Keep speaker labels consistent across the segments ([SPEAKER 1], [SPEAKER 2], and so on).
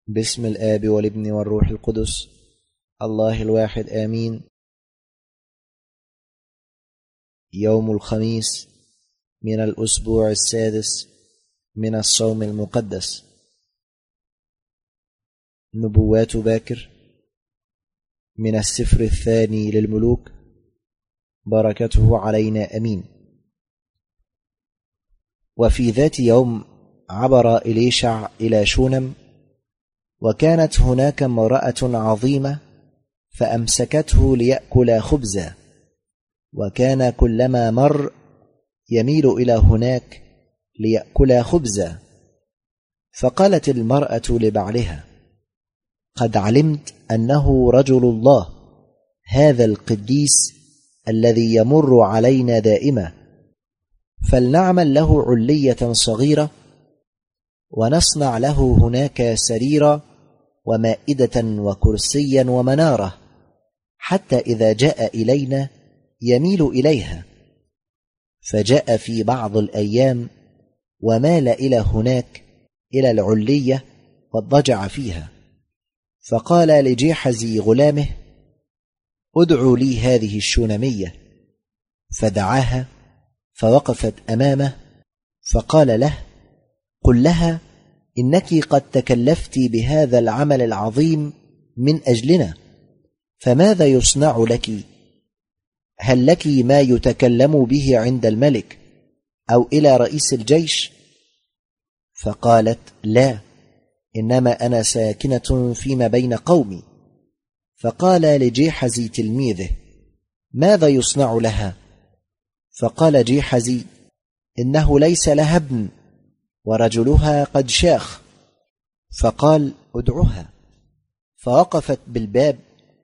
[SPEAKER 1] باسم الآب والابن والروح القدس الله الواحد آمين. يوم الخميس من الأسبوع السادس من الصوم المقدس. نبوات باكر من السفر الثاني للملوك، بركته علينا أمين. وفي ذات يوم عبر إليشع إلى شونم، وكانت هناك امرأة عظيمة فأمسكته ليأكل خبزا، وكان كلما مر يميل إلى هناك ليأكل خبزا. فقالت المرأة لبعلها: قد علمت أنه رجل الله هذا القديس الذي يمر علينا دائما، فلنعمل له علية صغيرة ونصنع له هناك سريرا ومائدة وكرسيا ومنارة، حتى إذا جاء إلينا يميل إليها. فجاء في بعض الأيام ومال إلى هناك إلى العلية واضطجع فيها. فقال لجيحزي غلامه: ادعوا لي هذه الشونمية. فدعاها فوقفت أمامه، فقال له: قل لها إنك قد تكلفت بهذا العمل العظيم من أجلنا، فماذا يصنع لك؟ هل لك ما يتكلم به عند الملك أو إلى رئيس الجيش؟ فقالت: لا، إنما أنا ساكنة فيما بين قومي. فقال لجيحزي تلميذه: ماذا يصنع لها؟ فقال جيحزي: إنه ليس لها ابن ورجلها قد شاخ. فقال: ادعها. فوقفت بالباب،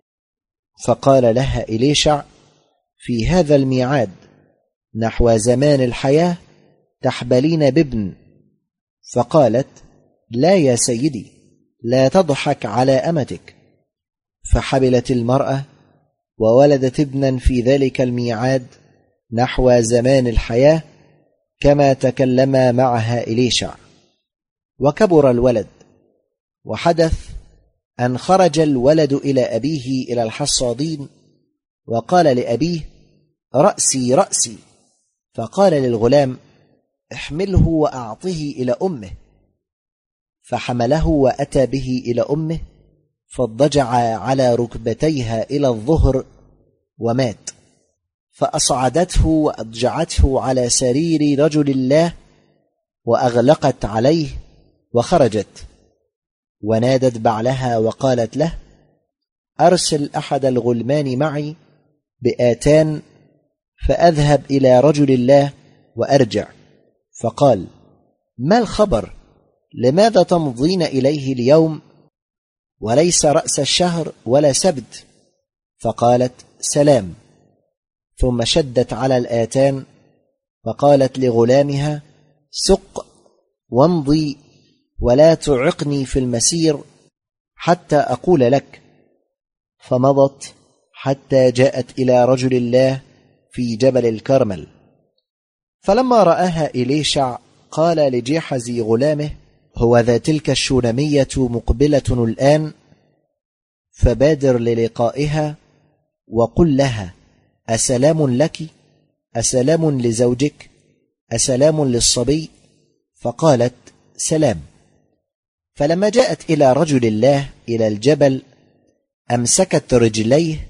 [SPEAKER 1] فقال لها إليشع: في هذا الميعاد نحو زمان الحياة تحبلين بابن. فقالت: لا يا سيدي، لا تضحك على أمتك. فحبلت المرأة وولدت ابنا في ذلك الميعاد نحو زمان الحياة كما تكلم معها إليشع. وكبر الولد، وحدث أن خرج الولد إلى أبيه إلى الحصادين، وقال لأبيه: رأسي رأسي. فقال للغلام: احمله وأعطه إلى أمه. فحمله وأتى به إلى أمه، فاضطجع على ركبتيها إلى الظهر ومات. فأصعدته وأضجعته على سرير رجل الله، وأغلقت عليه وخرجت، ونادت بعلها وقالت له: أرسل أحد الغلمان معي بآتان فأذهب إلى رجل الله وأرجع. فقال: ما الخبر؟ لماذا تمضين إليه اليوم وليس رأس الشهر ولا سبت؟ فقالت: سلام. ثم شدت على الآتان، فقالت لغلامها: سق وامضي ولا تعقني في المسير حتى أقول لك. فمضت حتى جاءت إلى رجل الله في جبل الكرمل. فلما رآها إليشع قال لجيحزي غلامه: هو ذا تلك الشونمية مقبلة الآن، فبادر للقائها وقل لها: أسلام لك؟ أسلام لزوجك؟ أسلام للصبي؟ فقالت: سلام. فلما جاءت إلى رجل الله إلى الجبل أمسكت رجليه،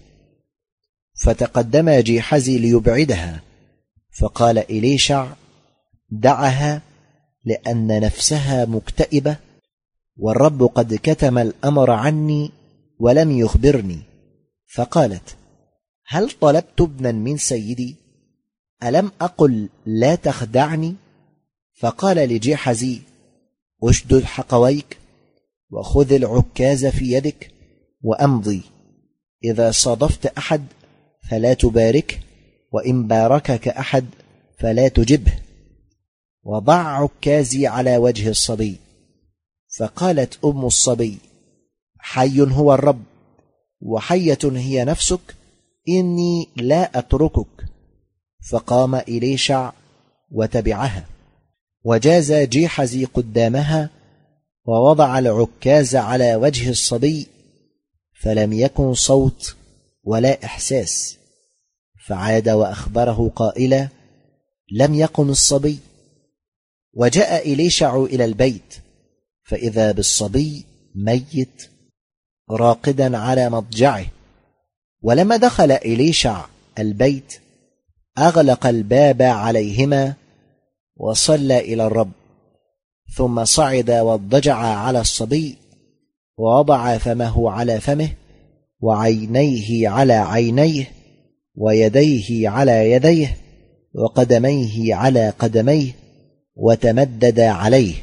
[SPEAKER 1] فتقدم جيحزي ليبعدها. فقال إليشع: دعها، لأن نفسها مكتئبة، والرب قد كتم الأمر عني ولم يخبرني. فقالت: هل طلبت ابنا من سيدي؟ ألم أقل لا تخدعني؟ فقال لجيحزي: اشدد حقويك وخذ العكاز في يدك وأمضي. إذا صادفت أحد فلا تباركه، وإن باركك أحد فلا تجبه، وضع عكازي على وجه الصبي. فقالت أم الصبي: حي هو الرب وحية هي نفسك، إني لا أتركك. فقام إليشع وتبعها، وجاز جيحزي قدامها ووضع العكاز على وجه الصبي، فلم يكن صوت ولا إحساس، فعاد وأخبره قائلا: لم يقم الصبي. وجاء إليشع إلى البيت، فإذا بالصبي ميت راقدا على مضجعه. ولما دخل إليشع البيت أغلق الباب عليهما وصلى إلى الرب، ثم صعد واضطجع على الصبي، ووضع فمه على فمه، وعينيه على عينيه، ويديه على يديه، وقدميه على قدميه، وتمدد عليه،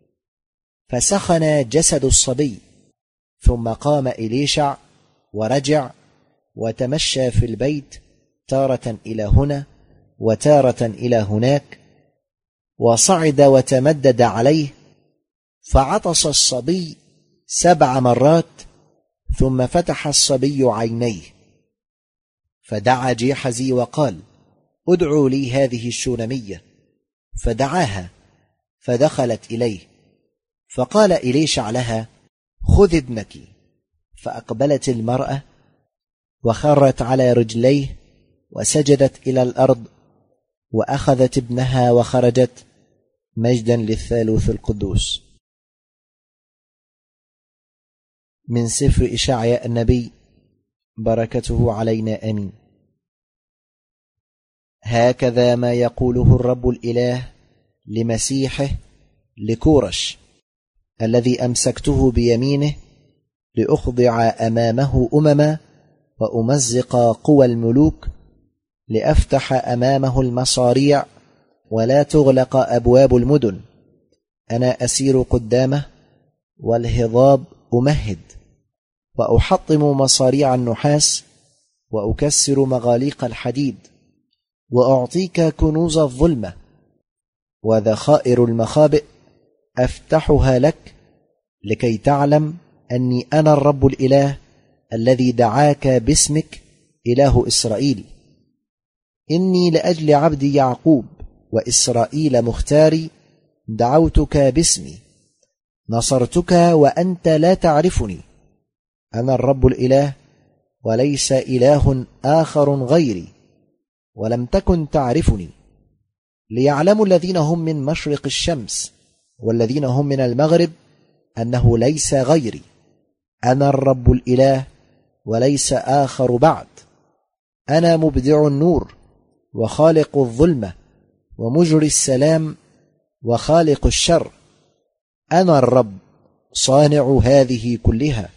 [SPEAKER 1] فسخن جسد الصبي. ثم قام إليشع ورجع وتمشى في البيت، تارة إلى هنا وتارة إلى هناك، وصعد وتمدد عليه، فعطس الصبي 7 مرات، ثم فتح الصبي عينيه، فدعا جيحزي وقال: ادعوا لي هذه الشونمية. فدعاها فدخلت إليه، فقال إليشع لها: خذ ابنك. فأقبلت المرأة وخرت على رجليه وسجدت إلى الأرض، وأخذت ابنها وخرجت، مجدا للثالوث القدوس. من سفر إشعياء النبي، بركته علينا آمين. هكذا ما يقوله الرب الإله لمسيحه لكورش، الذي أمسكته بيمينه لأخضع أمامه أمما وأمزق قوى الملوك، لأفتح أمامه المصاريع ولا تغلق أبواب المدن. أنا أسير قدامه والهضاب أمهد، وأحطم مصاريع النحاس، وأكسر مغاليق الحديد، وأعطيك كنوز الظلمة وذخائر المخابئ أفتحها لك، لكي تعلم أني أنا الرب الإله الذي دعاك باسمك، إله إسرائيل. إني لأجل عبدي يعقوب وإسرائيل مختاري دعوتك باسمي، نصرتك وأنت لا تعرفني. أنا الرب الإله وليس إله آخر غيري، ولم تكن تعرفني، ليعلموا الذين هم من مشرق الشمس والذين هم من المغرب أنه ليس غيري. أنا الرب الإله وليس آخر بعد. أنا مبدع النور وخالق الظلمة ومجري السلام وخالق الشر. أنا الرب صانع هذه كلها.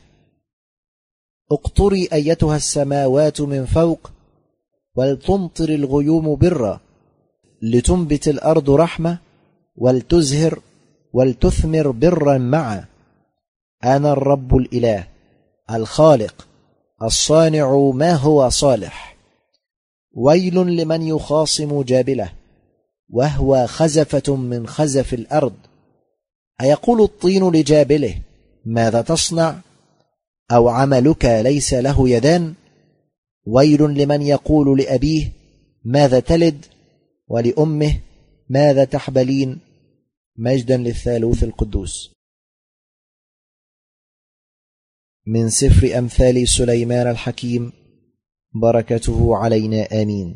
[SPEAKER 1] اقطري أيتها السماوات من فوق، ولتمطر الغيوم برا، لتنبت الأرض رحمة، ولتزهر ولتثمر برا معا. أنا الرب الإله الخالق الصانع ما هو صالح. ويل لمن يخاصم جابلة، وهو خزفة من خزف الأرض. أيقول الطين لجابله: ماذا تصنع؟ أو عملك ليس له يدان؟ ويل لمن يقول لأبيه: ماذا تلد؟ ولأمه: ماذا تحبلين؟ مجدا للثالوث القدوس. من سفر أمثال سليمان الحكيم، بركته علينا آمين.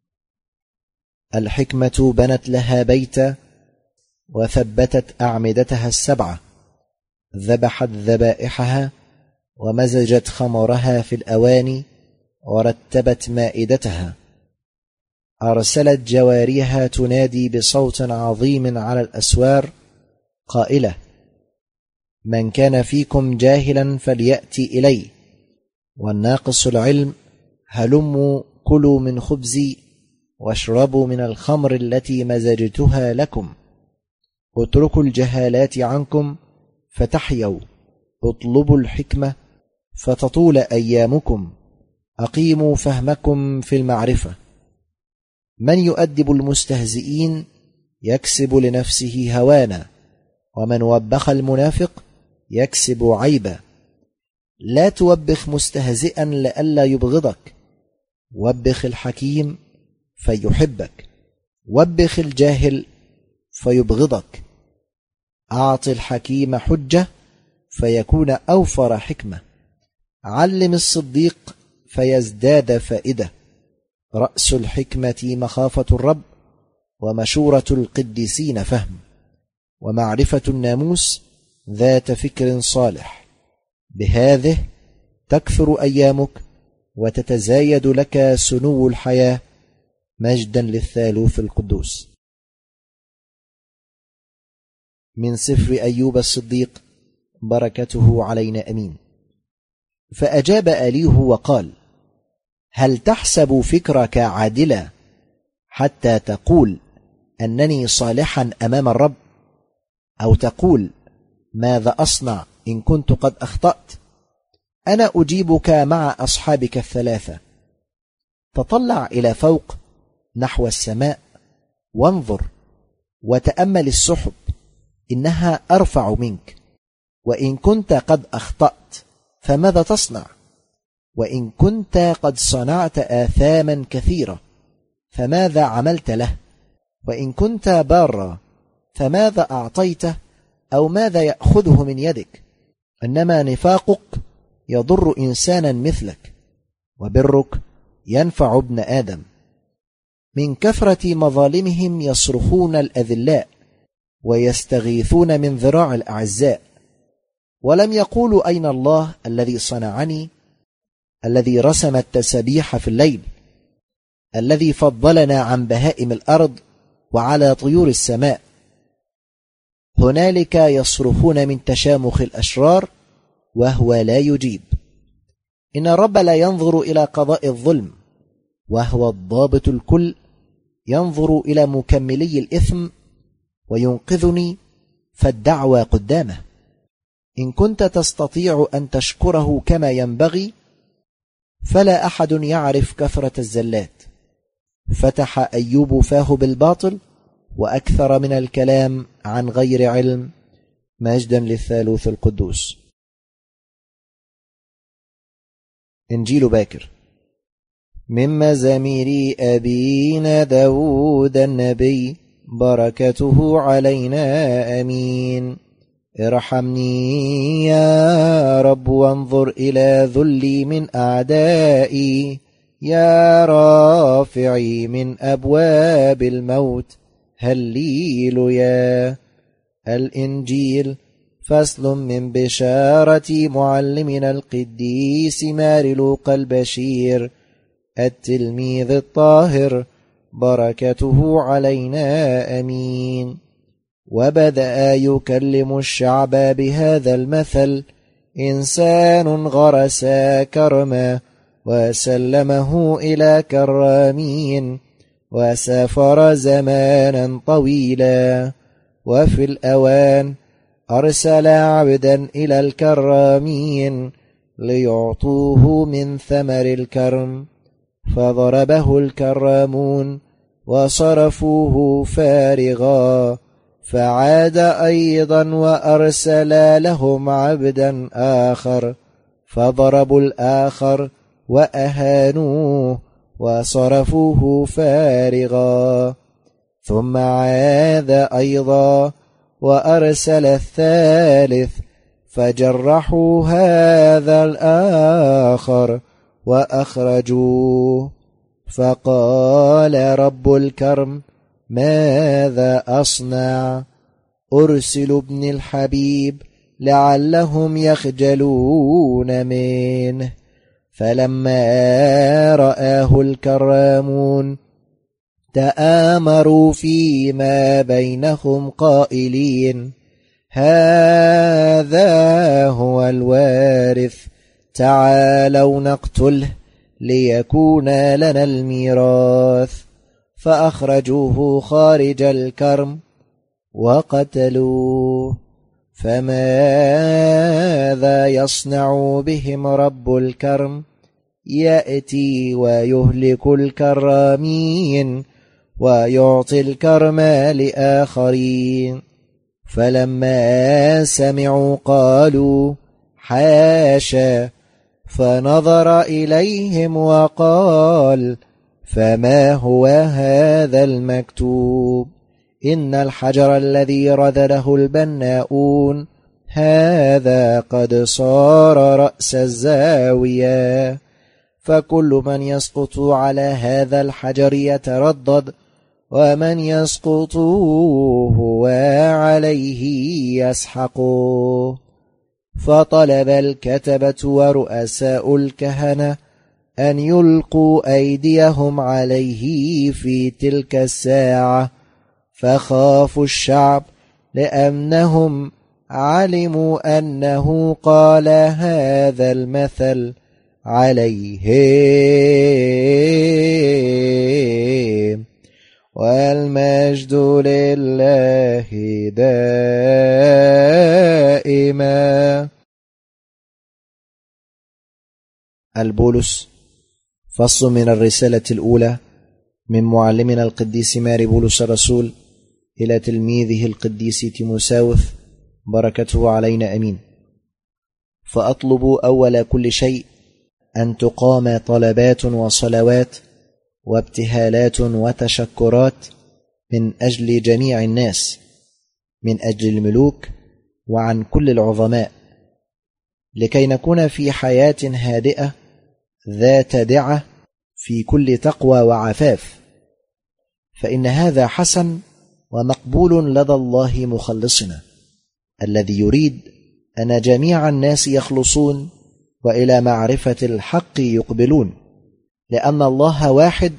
[SPEAKER 1] الحكمة بنت لها بيتا، وثبتت أعمدتها 7، ذبحت ذبائحها، ومزجت خمرها في الأواني، ورتبت مائدتها. أرسلت جواريها تنادي بصوت عظيم على الأسوار قائلة: من كان فيكم جاهلا فليأتي إلي، والناقص العلم هلموا كلوا من خبزي، واشربوا من الخمر التي مزجتها لكم. اتركوا الجهالات عنكم فتحيوا، اطلبوا الحكمة فتطول أيامكم، أقيموا فهمكم في المعرفة. من يؤدب المستهزئين يكسب لنفسه هوانا، ومن وبخ المنافق يكسب عيبا. لا توبخ مستهزئا لئلا يبغضك، وبخ الحكيم فيحبك، وبخ الجاهل فيبغضك. أعط الحكيم حجة فيكون أوفر حكمة، علم الصديق فيزداد فائدة. رأس الحكمة مخافة الرب، ومشورة القديسين فهم، ومعرفة الناموس ذات فكر صالح. بهذه تكثر أيامك وتتزايد لك سنو الحياة، مجدا للثالوث القدوس. من سفر أيوب الصديق، بركته علينا أمين. فأجاب أليه وقال: هل تحسب فكرك عادلا حتى تقول أنني صالحا أمام الرب؟ أو تقول: ماذا أصنع إن كنت قد أخطأت؟ أنا أجيبك مع أصحابك الثلاثة. تطلع إلى فوق نحو السماء، وانظر وتأمل السحب، إنها أرفع منك. وإن كنت قد أخطأت فماذا تصنع؟ وإن كنت قد صنعت آثاما كثيرة فماذا عملت له؟ وإن كنت بارا فماذا أعطيته، أو ماذا يأخذه من يدك؟ إنما نفاقك يضر إنسانا مثلك، وبرك ينفع ابن آدم. من كثرة مظالمهم يصرخون الأذلاء، ويستغيثون من ذراع الأعزاء. ولم يقولوا: أين الله الذي صنعني، الذي رسم التسبيح في الليل، الذي فضلنا عن بهائم الأرض وعلى طيور السماء. هنالك يصرخون من تشامخ الأشرار، وهو لا يجيب. إن الرب لا ينظر إلى قضاء الظلم، وهو الضابط الكل، ينظر إلى مكملي الإثم وينقذني، فالدعوى قدامه. إن كنت تستطيع أن تشكره كما ينبغي، فلا أحد يعرف كثرة الزلات. فتح أيوب فاه بالباطل، وأكثر من الكلام عن غير علم، مجدا للثالوث القدوس. إنجيل باكر. من مزامير أبينا داود النبي، بركته علينا أمين. ارحمني يا رب وانظر إلى ذلي من أعدائي، يا رافعي من أبواب الموت، هللويا. الإنجيل فصل من بشارة معلمنا القديس ماري لوقا البشير التلميذ الطاهر، بركته علينا أمين. وبدأ يكلم الشعب بهذا المثل: إنسان غرس كرما وسلمه إلى كرامين، وسافر زمانا طويلا، وفي الأوان أرسل عبدا إلى الكرامين ليعطوه من ثمر الكرم، فضربه الكرامون وصرفوه فارغا. فعاد أيضا وأرسل لهم عبدا آخر، فضربوا الآخر وأهانوه وصرفوه فارغا. ثم عاد أيضا وأرسل الثالث، فجرحوا هذا الآخر وأخرجوه. فقال رب الكرم: ماذا أصنع؟ أرسل ابن الحبيب لعلهم يخجلون منه. فلما رآه الكرامون تآمروا فيما بينهم قائلين: هذا هو الوارث، تعالوا نقتله ليكون لنا الميراث. فأخرجوه خارج الكرم وقتلوه. فماذا يصنع بهم رب الكرم؟ يأتي ويهلك الكرامين ويعطي الكرم لآخرين. فلما سمعوا قالوا: حاشا. فنظر إليهم وقال: فما هو هذا المكتوب؟ إن الحجر الذي رذله البناؤون هذا قد صار رأس الزاوية، فكل من يسقط على هذا الحجر يتردد، ومن يسقط هو عليه يسحقه. فطلب الكتبة ورؤساء الكهنة أن يلقوا أيديهم عليه في تلك الساعة، فخافوا الشعب لأنهم علموا أنه قال هذا المثل عليهم. والمجد لله دائما. البولس، فصل من الرسالة الأولى من معلمنا القديس ماري بولس الرسول إلى تلميذه القديس تيموساوس، بركته علينا أمين. فأطلب أول كل شيء أن تقام طلبات وصلوات وابتهالات وتشكرات من أجل جميع الناس، من أجل الملوك وعن كل العظماء، لكي نكون في حياة هادئة ذات دعة في كل تقوى وعفاف، فإن هذا حسن ومقبول لدى الله مخلصنا، الذي يريد أن جميع الناس يخلصون وإلى معرفة الحق يقبلون، لأن الله واحد،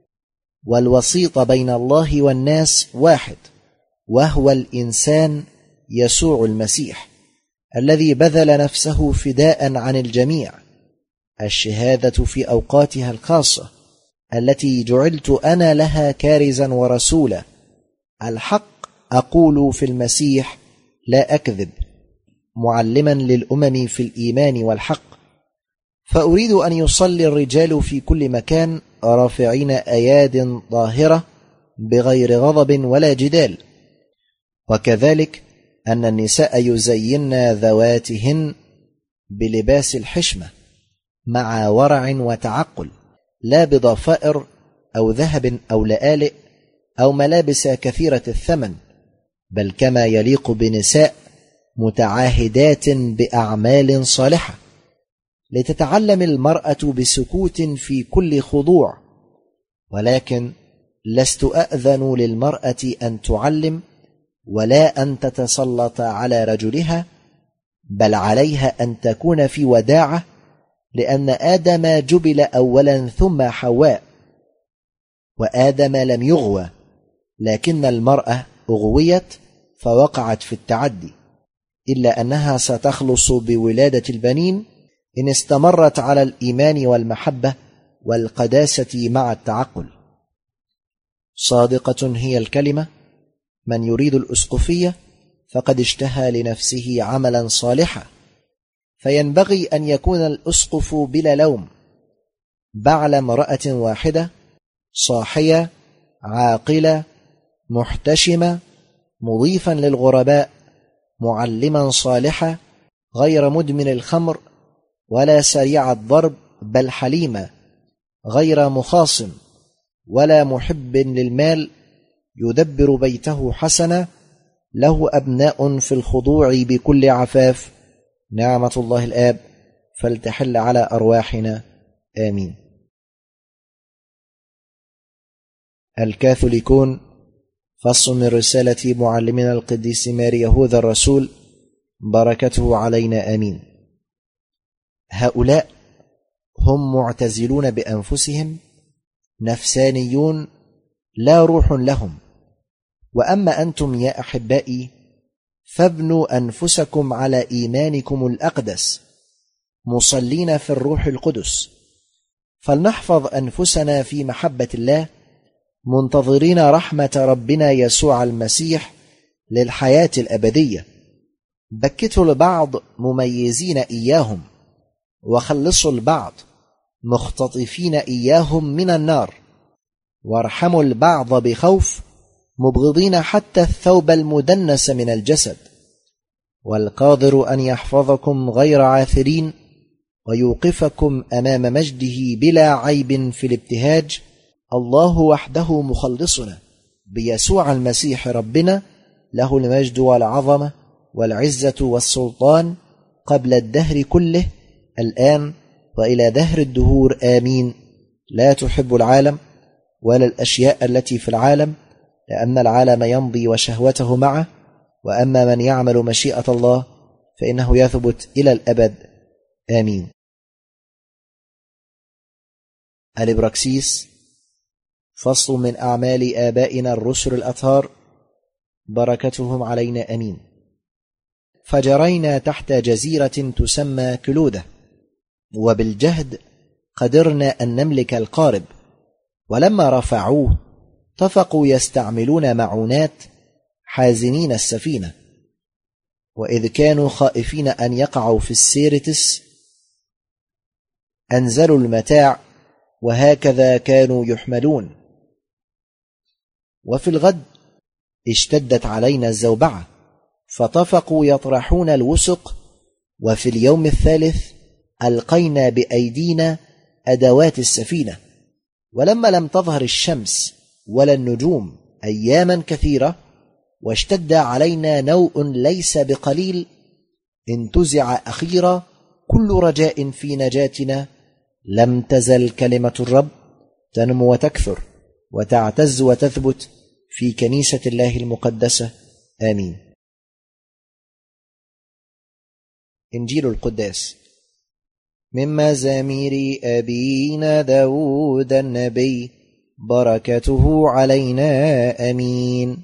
[SPEAKER 1] والوسيط بين الله والناس واحد، وهو الإنسان يسوع المسيح، الذي بذل نفسه فداء عن الجميع. الشهادة في أوقاتها الخاصة التي جعلت أنا لها كارزا ورسولا، الحق أقول في المسيح لا أكذب، معلما للأمم في الإيمان والحق. فأريد أن يصلي الرجال في كل مكان رافعين أياد ظاهرة بغير غضب ولا جدال، وكذلك أن النساء يزين ذواتهن بلباس الحشمة مع ورع وتعقل، لا بضفائر أو ذهب أو لآلئ أو ملابس كثيرة الثمن، بل كما يليق بنساء متعاهدات بأعمال صالحة، لتتعلم المرأة بسكوت في كل خضوع. ولكن لست أأذن للمرأة أن تعلم ولا أن تتسلط على رجلها، بل عليها أن تكون في وداعة، لأن آدم جبل أولا ثم حواء، وآدم لم يغوى، لكن المرأة أغويت فوقعت في التعدي، إلا أنها ستخلص بولادة البنين إن استمرت على الإيمان والمحبة والقداسة مع التعقل. صادقة هي الكلمة، من يريد الأسقفية فقد اشتهى لنفسه عملا صالحا، فينبغي أن يكون الأسقف بلا لوم، بعل امرأة واحدة، صاحية، عاقلة، محتشمة، مضيفا للغرباء، معلما صالحا، غير مدمن الخمر ولا سريع الضرب، بل حليما، غير مخاصم ولا محب للمال، يدبر بيته حسنا، له أبناء في الخضوع بكل عفاف. نعمة الله الآب فلتحل على أرواحنا، آمين. الكاثوليكون، فصل من رسالة معلمنا القديس ماري يهوذا الرسول، بركته علينا، آمين. هؤلاء هم معتزلون بأنفسهم، نفسانيون لا روح لهم. وأما أنتم يا أحبائي فابنوا أنفسكم على إيمانكم الأقدس، مصلين في الروح القدس، فلنحفظ أنفسنا في محبة الله، منتظرين رحمة ربنا يسوع المسيح للحياة الأبدية. بكتوا البعض مميزين إياهم، وخلصوا البعض مختطفين إياهم من النار، وارحموا البعض بخوف، مبغضين حتى الثوب المدنس من الجسد. والقادر أن يحفظكم غير عاثرين ويوقفكم أمام مجده بلا عيب في الابتهاج، الله وحده مخلصنا، بيسوع المسيح ربنا، له المجد والعظمة والعزة والسلطان قبل الدهر كله، الآن وإلى دهر الدهور، آمين. لا تحب العالم ولا الأشياء التي في العالم، لأن العالم يمضي وشهوته معه، وأما من يعمل مشيئة الله فإنه يثبت إلى الأبد، آمين. الإبراكسيس. فصل من أعمال آبائنا الرسل الأطهار، بركتهم علينا، آمين. فجرينا تحت جزيرة تسمى كلودة، وبالجهد قدرنا أن نملك القارب، ولما رفعوه اتفقوا يستعملون معونات حازنين السفينة، وإذ كانوا خائفين أن يقعوا في السيرتس أنزلوا المتاع، وهكذا كانوا يحملون. وفي الغد اشتدت علينا الزوبعة، فاتفقوا يطرحون الوسق، وفي اليوم الثالث ألقينا بأيدينا أدوات السفينة. ولما لم تظهر الشمس ولا النجوم أياما كثيرة، واشتد علينا نوء ليس بقليل، انتزع أخيرا كل رجاء في نجاتنا، لم تزل كلمة الرب تنمو وتكثر وتعتز وتثبت في كنيسة الله المقدسة، آمين. إنجيل القداس. من مزامير أبينا داود النبي، بركته علينا، آمين.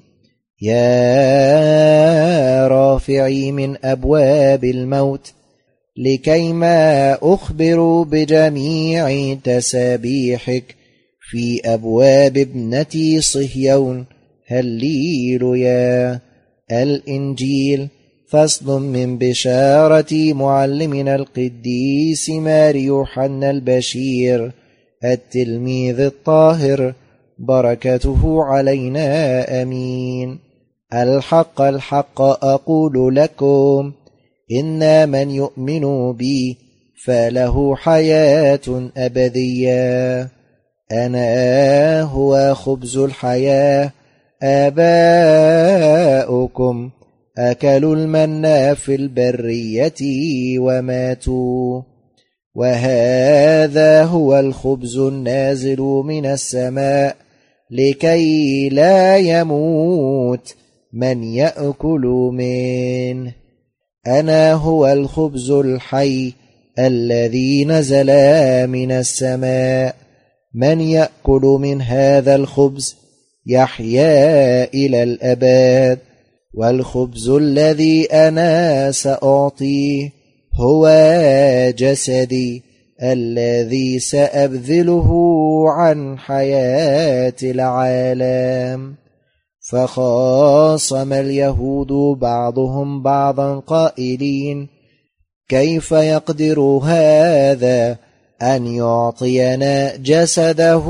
[SPEAKER 1] يا رافعي من أبواب الموت، لكيما أخبر بجميع تسابيحك في أبواب ابنتي صهيون، هللويا. الإنجيل. فصل من بشارة معلمنا القديس ماري يوحنا البشير التلميذ الطاهر، بركته علينا، آمين. الحق الحق أقول لكم، إن من يؤمن بي فله حياة أبدية. أنا هو خبز الحياة. آباؤكم أكلوا المنّا في البرية وماتوا، وهذا هو الخبز النازل من السماء، لكي لا يموت من يأكل منه. أنا هو الخبز الحي الذي نزل من السماء، من يأكل من هذا الخبز يحيا إلى الأبد. والخبز الذي أنا سأعطيه هو جسدي الذي سأبذله عن حياة العالم. فخاصم اليهود بعضهم بعضا قائلين، كيف يقدر هذا أن يعطينا جسده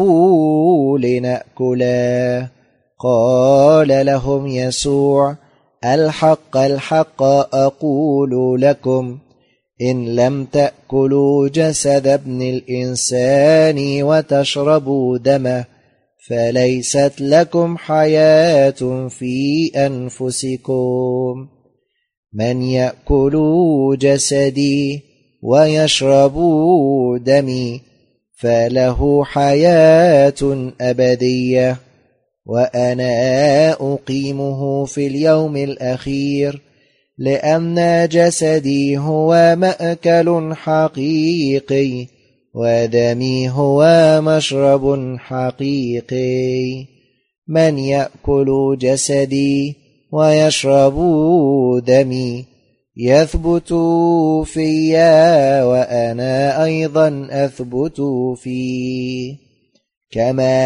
[SPEAKER 1] لنأكله؟ قال لهم يسوع، الحق الحق أقول لكم، إن لم تأكلوا جسد ابن الإنسان وتشربوا دمه، فليست لكم حياة في أنفسكم. من يأكل جسدي ويشرب دمي فله حياة أبدية، وأنا أقيمه في اليوم الأخير، لأن جسدي هو مأكل حقيقي، ودمي هو مشرب حقيقي. من يأكل جسدي ويشرب دمي يثبت في، وأنا أيضا أثبت فيه. كما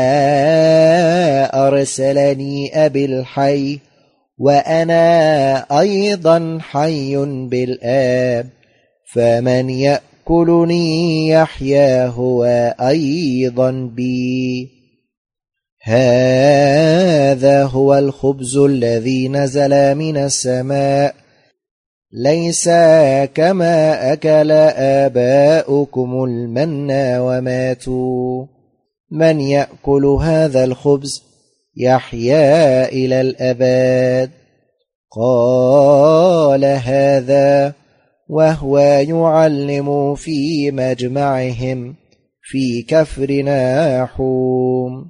[SPEAKER 1] أرسلني أبي الحي، وأنا أيضا حي بالآب، فمن يأكلني يحيا هو أيضا بي. هذا هو الخبز الذي نزل من السماء، ليس كما أكل آباؤكم المنّا وماتوا. من يأكل هذا الخبز يحيا إلى الأبد. قال هذا وهو يعلم في مجمعهم في كفر ناحوم.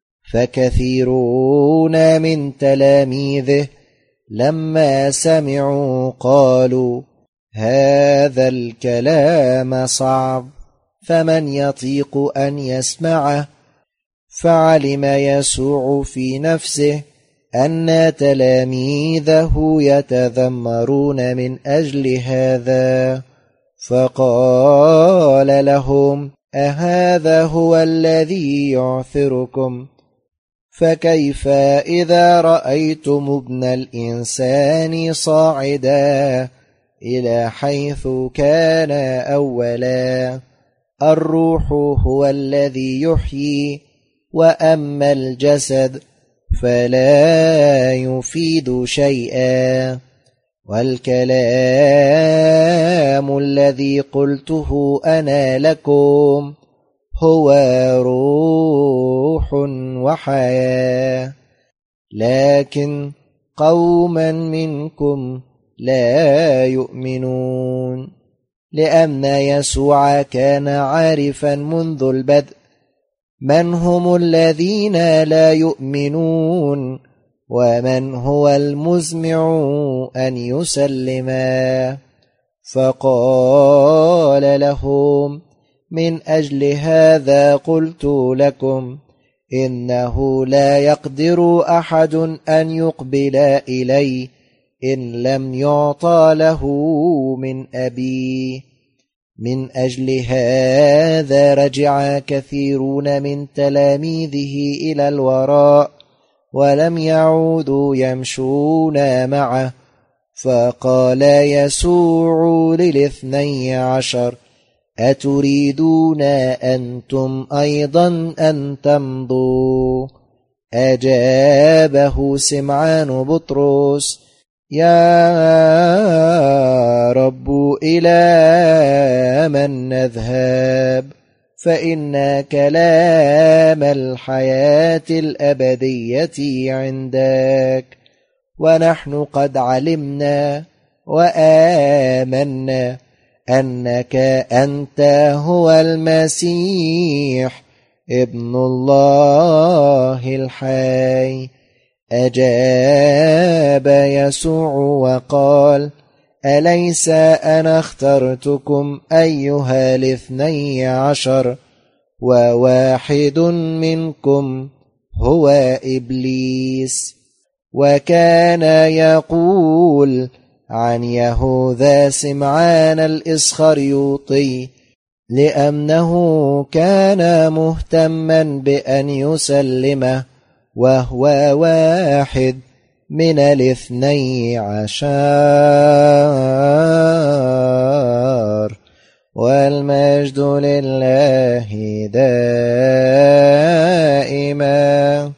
[SPEAKER 1] فكثيرون من تلاميذه لما سمعوا قالوا هذا الكلام صعب، فمن يطيق أن يسمعه؟ فعلم يسوع في نفسه أن تلاميذه يتذمرون من أجل هذا، فقال لهم أهذا هو الذي يعثركم؟ فكيف إذا رأيتم ابن الإنسان صاعدا إلى حيث كان أولا؟ الروح هو الذي يحيي، وأما الجسد فلا يفيد شيئا. والكلام الذي قلته أنا لكم هو روح وحياة، لكن قوما منكم لا يؤمنون. لأن يسوع كان عارفا منذ البدء من هم الذين لا يؤمنون ومن هو المزمع أن يسلما، فقال لهم من أجل هذا قلت لكم إنه لا يقدر أحد أن يقبل إلي إن لم يعطى له من أبيه. من أجل هذا رجع كثيرون من تلاميذه إلى الوراء ولم يعودوا يمشون معه. فقال يسوع لل12: أتريدون أنتم أيضا أن تمضوا؟ أجابه سمعان بطرس: يا رب، إلى من نذهب؟ فإن كلام الحياة الأبدية عندك، ونحن قد علمنا وآمنا أنك أنت هو المسيح ابن الله الحي. أجاب يسوع وقال: أليس أنا اخترتكم أيها 12 وواحد منكم هو إبليس؟ وكان يقول عن يهوذا سمعان الإسخريوطي لأنه كان مهتما بأن يسلمه، وهو واحد من 12. والمجد لله دائما.